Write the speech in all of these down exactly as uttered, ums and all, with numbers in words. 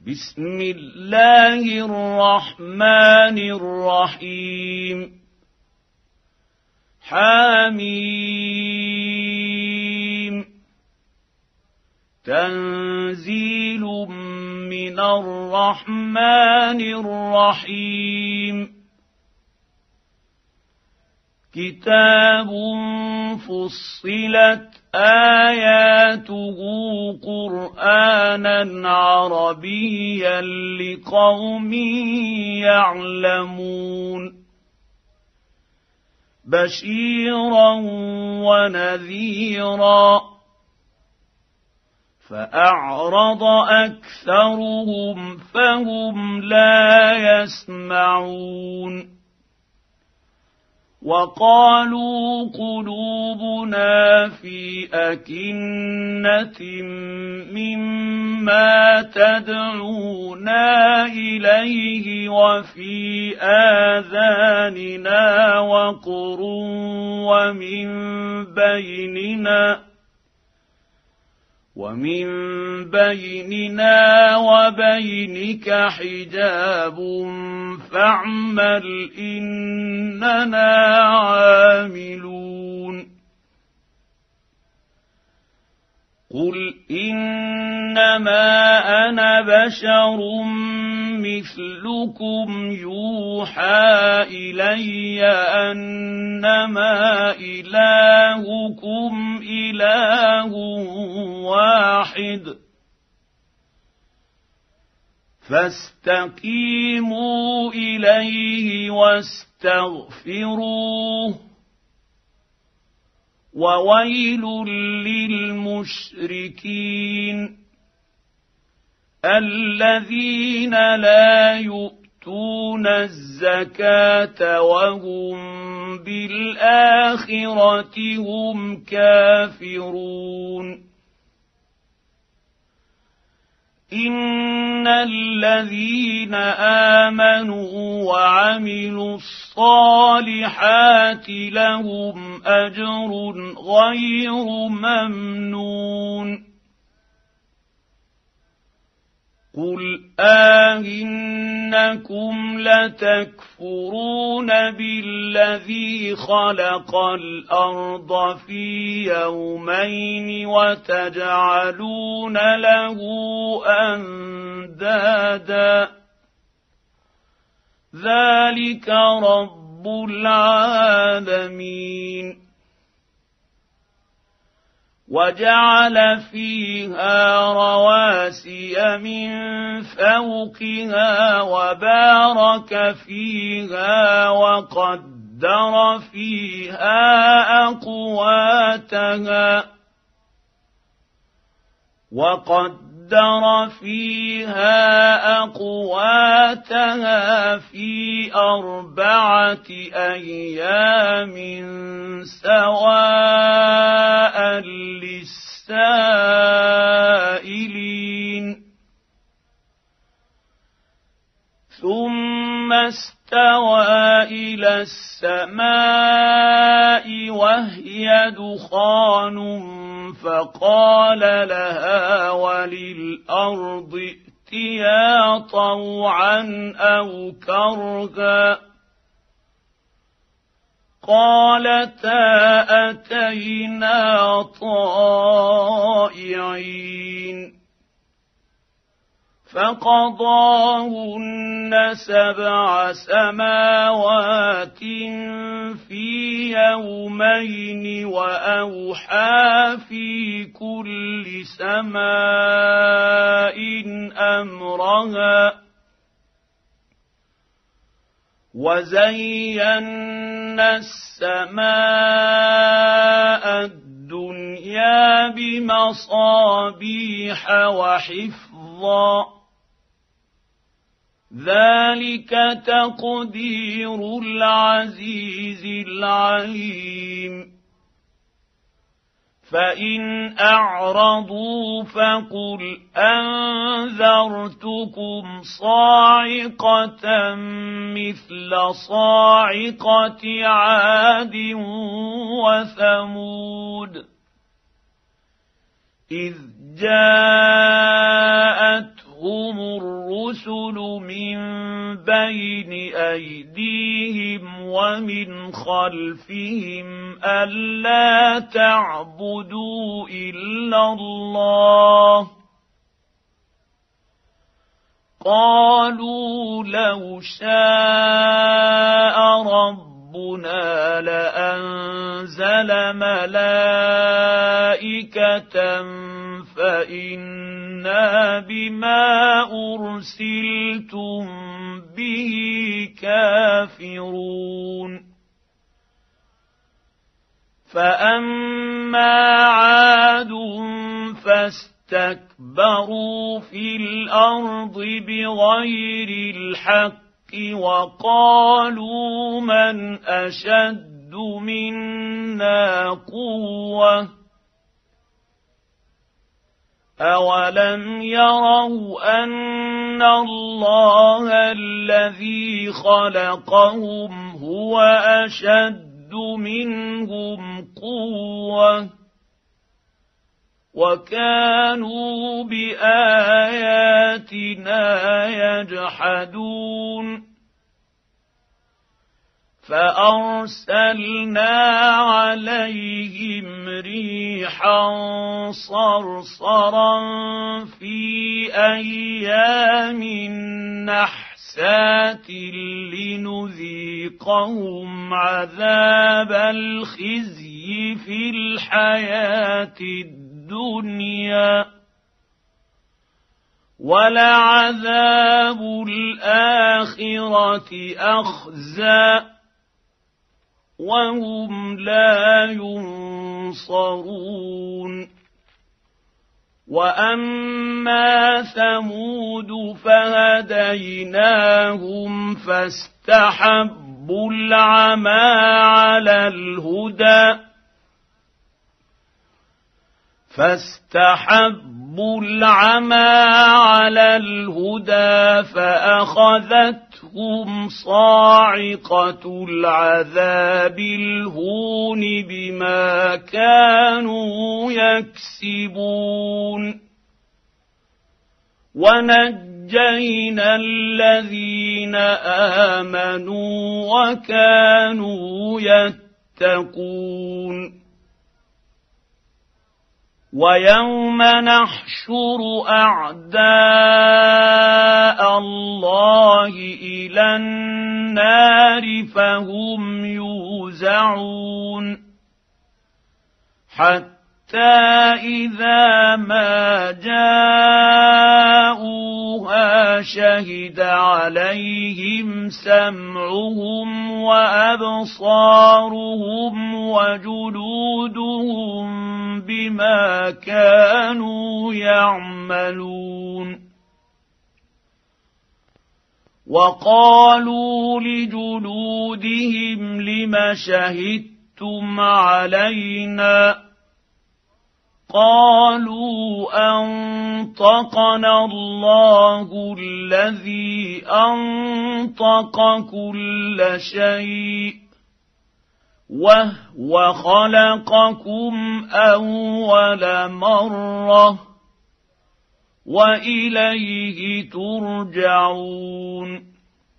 بسم الله الرحمن الرحيم حميم تنزيل من الرحمن الرحيم كتاب فصلت آياته قرآنا عربيا لقوم يعلمون بشيرا ونذيرا فأعرض أكثرهم فهم لا يسمعون وقالوا قلوبنا في أكنة مما تدعونا إليه وفي آذاننا وقر ومن بيننا ومن بيننا وبينك حجاب فاعمل إننا عاملون قل إنما أنا بشر مثلكم يوحى إلي أنما إلهكم إله واحد فاستقيموا إليه واستغفروه وويل للمشركين الذين لا يؤتون الزكاة وهم بالآخرة هم كافرون إن الذين آمنوا وعملوا الصالحات لهم أجر غير ممنون قل آئنكم لتكفرون بالذي خلق الأرض في يومين وتجعلون له أندادا ذلك رب العالمين وجعل فيها رواسي من فوقها وبارك فيها وقدر فيها أقواتها وقدر فيها أقواتها في أربعة أيام سواء للسائلين ثم استوى إلى السماء وهي دخان فقال لها وللأرض ائتيا طوعا أو كرها قالتا أتينا طائعين فقضاهن سبع سماوات في يومين وأوحى في كل سماء أمرها وزينا السماء الدنيا بمصابيح وحفظا ذلك تقدير العزيز العليم فإن أعرضوا فقل أنذرتكم صاعقة مثل صاعقة عاد وثمود إذ جاءتهم الرسل ايديهم ومن خلفهم الا تعبدوا الا الله قالوا لو شاء ربنا لأنزل ملائكة فإنا بما أرسلتم به كافرون فأما عاد فاستكبروا في الأرض بغير الحق وقالوا من أشد منا قوة أولم يروا أن الله الذي خلقهم هو أشد منهم قوة وكانوا بآياتنا يجحدون فأرسلنا عليهم ريحا صرصرا في أيام نحسات لنذيقهم عذاب الخزي في الحياة الدنيا ولعذاب الآخرة أخزى وهم لا ينصرون وأما ثمود فهديناهم فاستحبوا العمى على الهدى فاستحبوا العمى على الهدى فأخذتهم صاعقة العذاب الهون بما كانوا يكسبون ونجينا الذين آمنوا وكانوا يتقون ويوم نحشر أعداء الله إلى النار فهم يوزعون حتى إذا ما جاءوها شهد عليهم سمعهم وأبصارهم وجلودهم بما كانوا يعملون وقالوا لجلودهم لم شهدتم علينا قالوا أنطقنا الله الذي أنطق كل شيء وهو خلقكم أول مرة وإليه ترجعون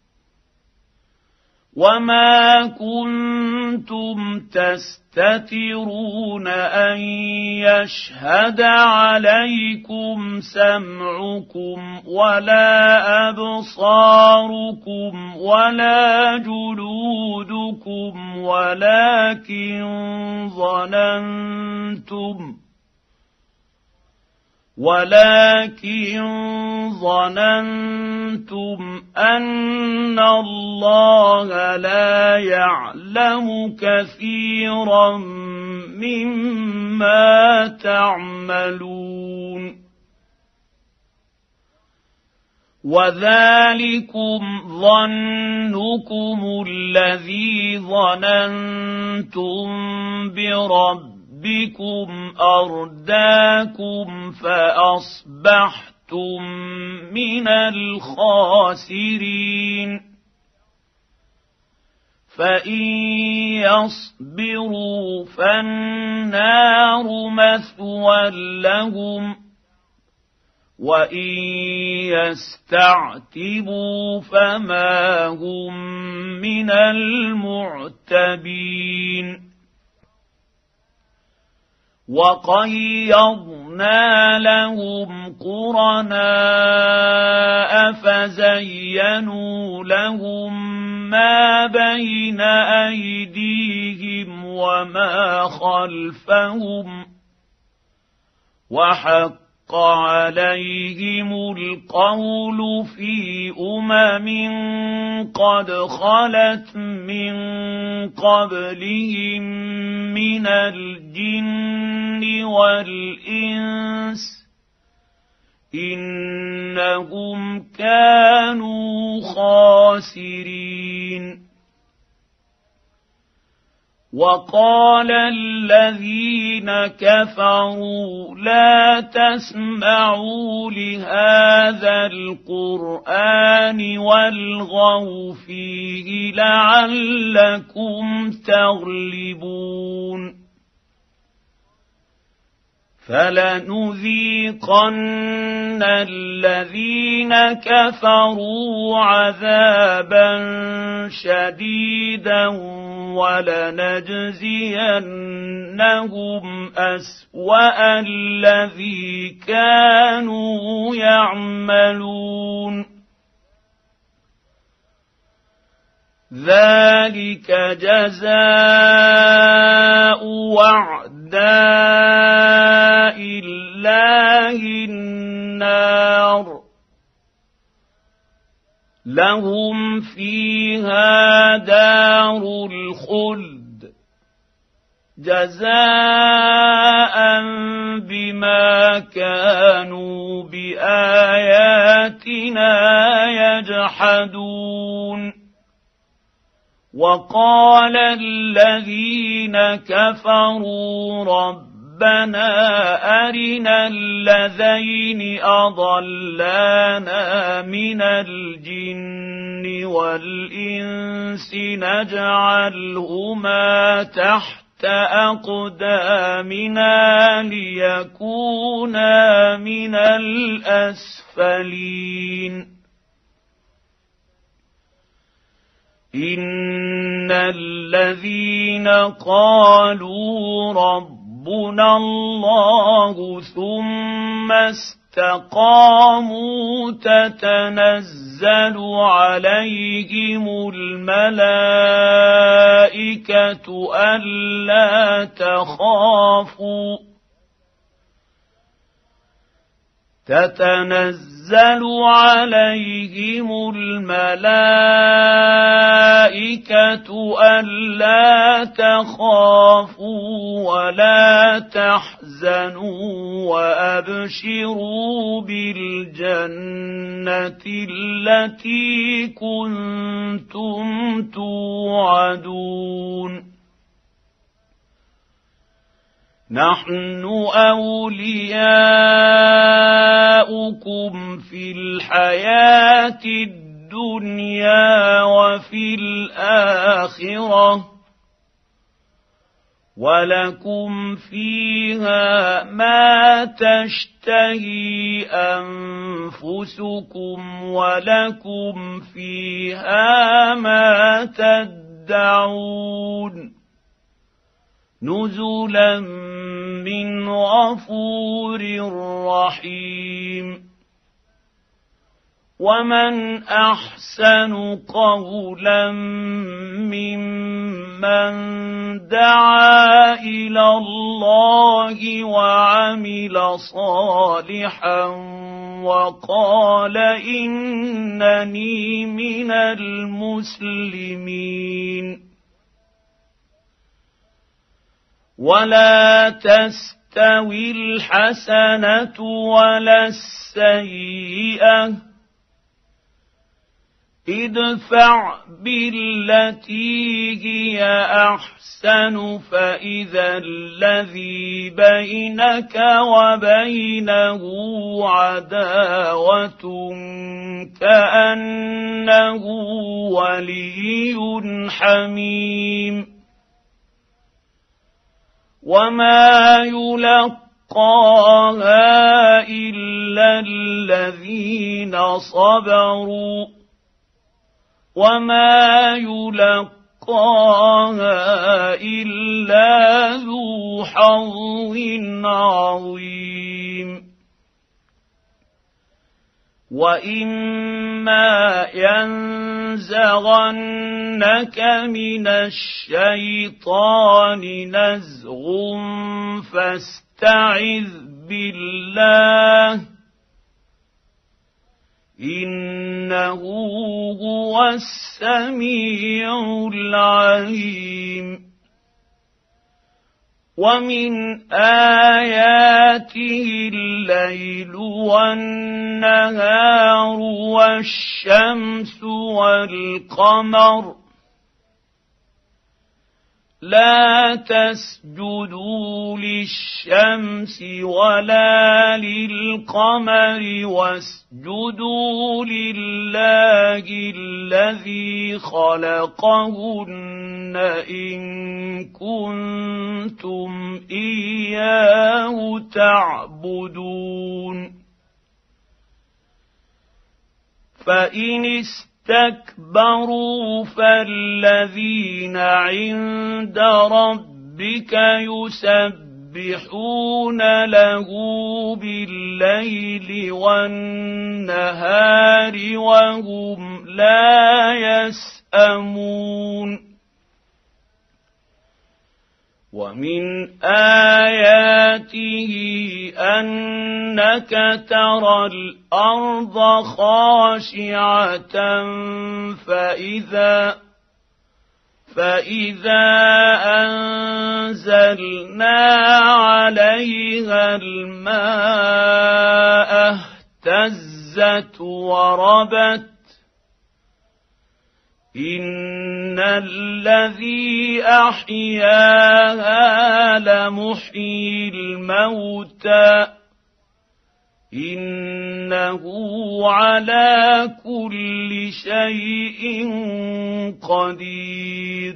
وما كنتم تستترون أن يشهد عليكم سمعكم ولا أبصاركم ولا جلودكم ولكن ظننتم ولكن ظننتم أن الله لا يعلم كثيرا مما تعملون وذلكم ظنكم الذي ظننتم بربكم بكم أرداكم فأصبحتم من الخاسرين فإن يصبروا فالنار مثوى لهم وان يستعتبوا فما هم من المعتبين وقيضنا لهم قرناء فزينوا لهم ما بين ايديهم وما خلفهم وحق عليهم القول في امم قد خلت من قبلهم من الجن والانس انهم كانوا خاسرين وقال الذين كفروا لا تسمعوا لهذا القرآن والغوا فيه لعلكم تغلبون فلنذيقن الذين كفروا عذابا شديدا ولنجزينهم أسوأ الذي كانوا يعملون ذلك جزاء وعداء الله النار لهم فيها دار الخلد جزاء بما كانوا بآياتنا يجحدون وقال الذين كفروا ربنا أرنا الذين أضلانا من الجن والإنس نجعلهما تحت أقدامنا ليكونا من الأسفلين إن الذين قالوا ربنا الله ثم استقاموا تتنزل عليهم الملائكة ألا تخافوا تتنزل عليهم الملائكة ألا تخافوا ولا تحزنوا وأبشروا بالجنة التي كنتم توعدون نحن أولياؤكم في الحياة الدنيا وفي الآخرة ولكم فيها ما تشتهي أنفسكم ولكم فيها ما تدعون نزلا من غفور رحيم ومن أحسن قولا ممن دعا إلى الله وعمل صالحا وقال إنني من المسلمين ولا تستوي الحسنة ولا السيئة ادفع بالتي هي أحسن فإذا الذي بينك وبينه عداوة كأنه ولي حميم وما يلقاها يلقاها إلا الذين صبروا وما يلقاها إلا ذو حظ عظيم وإما ينزغنك من الشيطان نزغ فاستعذ بالله إنه هو السميع العليم ومن آياته الليل والنهار والشمس والقمر لا تسجدوا للشمس ولا للقمر واسجدوا لله الذي خلقهن إن كنتم إياه تعبدون فإن استكبروا فالذين عند ربك يسبحون له بالليل والنهار وهم لا يسأمون ومن آياته أنك ترى الأرض خاشعة فإذا فإذا أنزلنا عليها الماء اهتزت وربت إن الذي أحياها لمحيي الموتى إنه على كل شيء قدير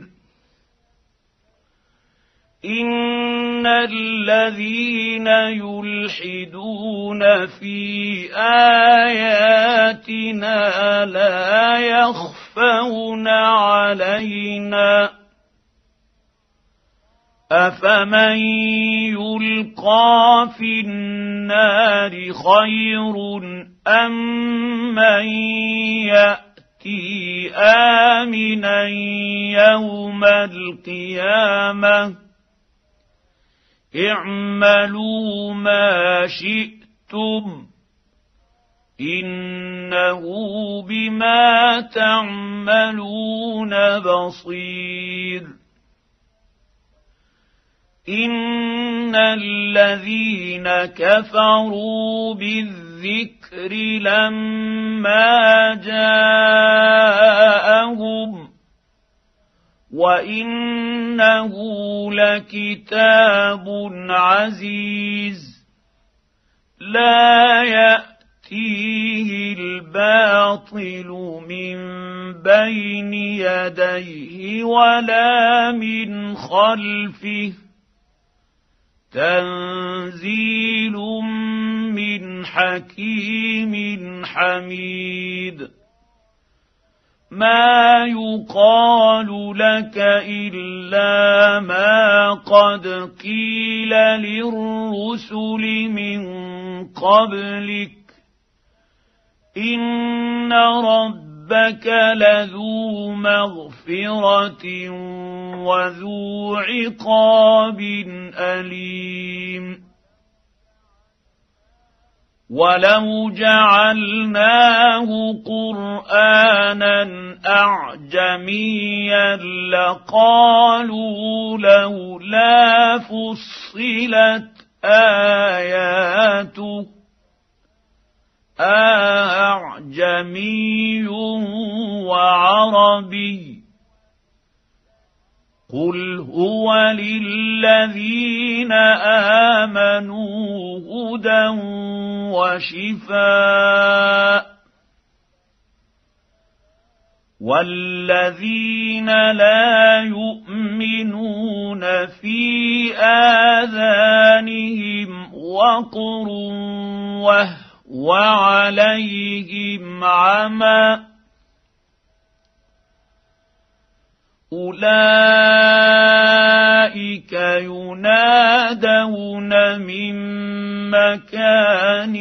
إن الذين يلحدون في آياتنا لا يخفون علينا أفمن يلقى في النار خير أم من يأتي آمنا يوم القيامة اعملوا ما شئتم إنه بما تعملون بصير إن الذين كفروا بالذكر لما جاءهم وإنه لكتاب عزيز لا يأتيه الباطل من بين يديه ولا من خلفه تنزيل من حكيم حميد ما يقال لك إلا ما قد قيل للرسل من قبلك إن ربك لذو مغفرة وذو عقاب أليم ولو جعلناه قرآنا أعجميا لقالوا لولا فصلت آياته أعجمي وعربي قل هو للذين آمنوا هدى وشفاء والذين لا يؤمنون في آذانهم وقر وهو عليهم عمى أولئك ينادون من مكان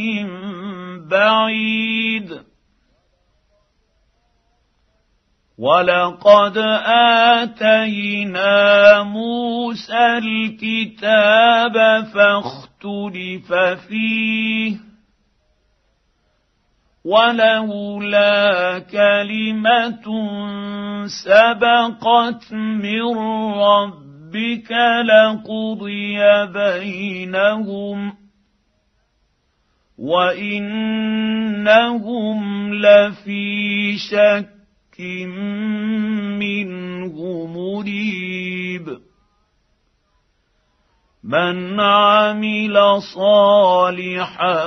بعيد ولقد آتينا موسى الكتاب فاختلف فيه ولولا كلمة سبقت من ربك لقضي بينهم وإنهم لفي شك منه مريب من عمل صالحا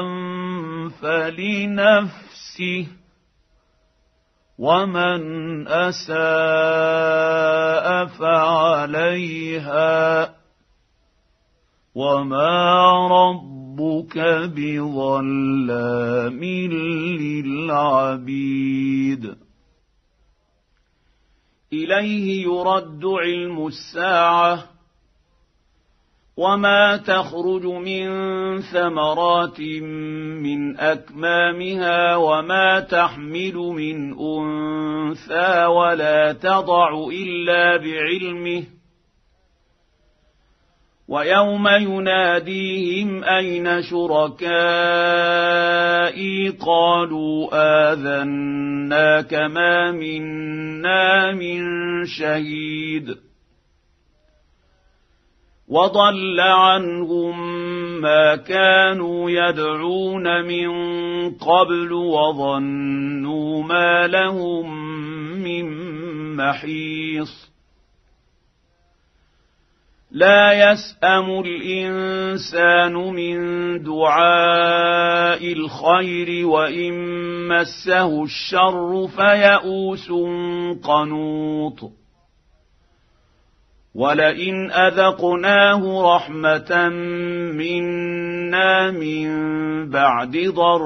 فلنفسه ومن أساء فعليها وما ربك بظلام للعبيد إليه يرد علم الساعة وما تخرج من ثمرات من أكمامها وما تحمل من أنثى ولا تضع إلا بعلمه ويوم يناديهم أين شركائي قالوا آذناك ما منا من شهيد وضل عنهم ما كانوا يدعون من قبل وظنوا ما لهم من محيص لا يسأم الإنسان من دعاء الخير وإن مسه الشر فيئوس قنوط ولئن أذقناه رحمة منا من بعد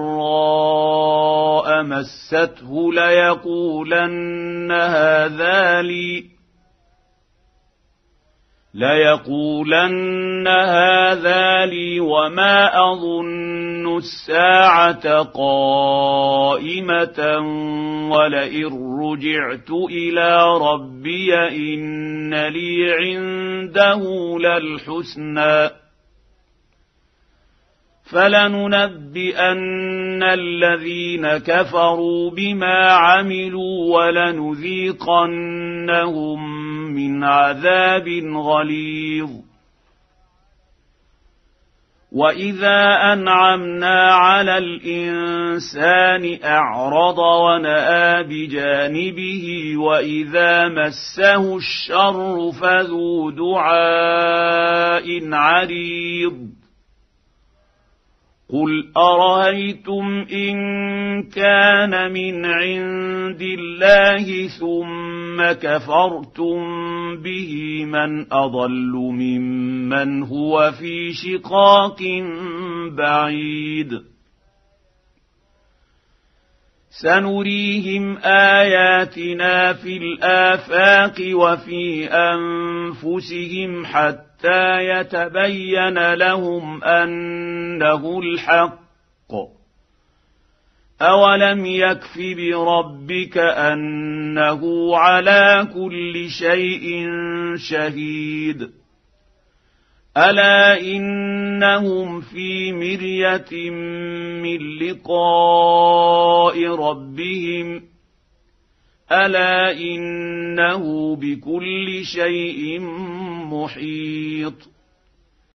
ضراء مسته ليقولن هذا لي ليقولن هذا لي وما أظن الساعة قائمة ولئن رجعت إلى ربي إن لي عنده للحسنى فلننبئن الذين كفروا بما عملوا ولنذيقنهم من عذاب غليظ وإذا أنعمنا على الإنسان أعرض ونأى بجانبه وإذا مسه الشر فذو دعاء عريض قل أرأيتم إن كان من عند الله ثم كفرتم به من أضل ممن هو في شقاق بعيد سنريهم آياتنا في الآفاق وفي أنفسهم حتى حتى يتبين لهم أنه الحق أولم يكف بربك أنه على كل شيء شهيد ألا إنهم في مرية من لقاء ربهم ألا إنه بكل شيء محيط